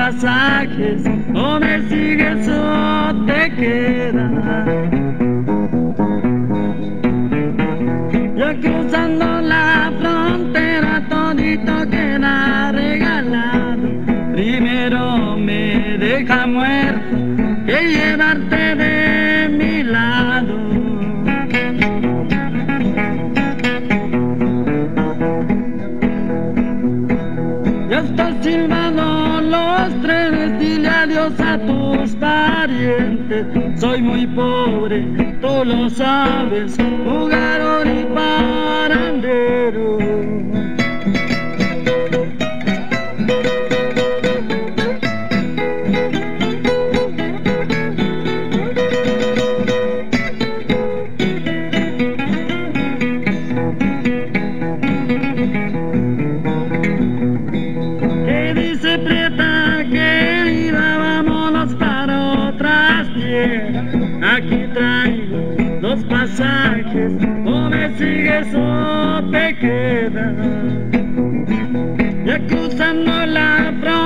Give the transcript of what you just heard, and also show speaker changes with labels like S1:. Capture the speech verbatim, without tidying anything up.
S1: pasajes, o me sigues o te quedas. Ya cruzando la frontera todito queda regalado. Primero me deja muerto que llevarte de mi lado. Ya está silbando los trenes, dile adiós a tus parientes. Soy muy pobre, tú lo sabes, jugador y parandero. Aquí traigo los pasajes, o me sigues o te quedas. Ya cruzando la frontera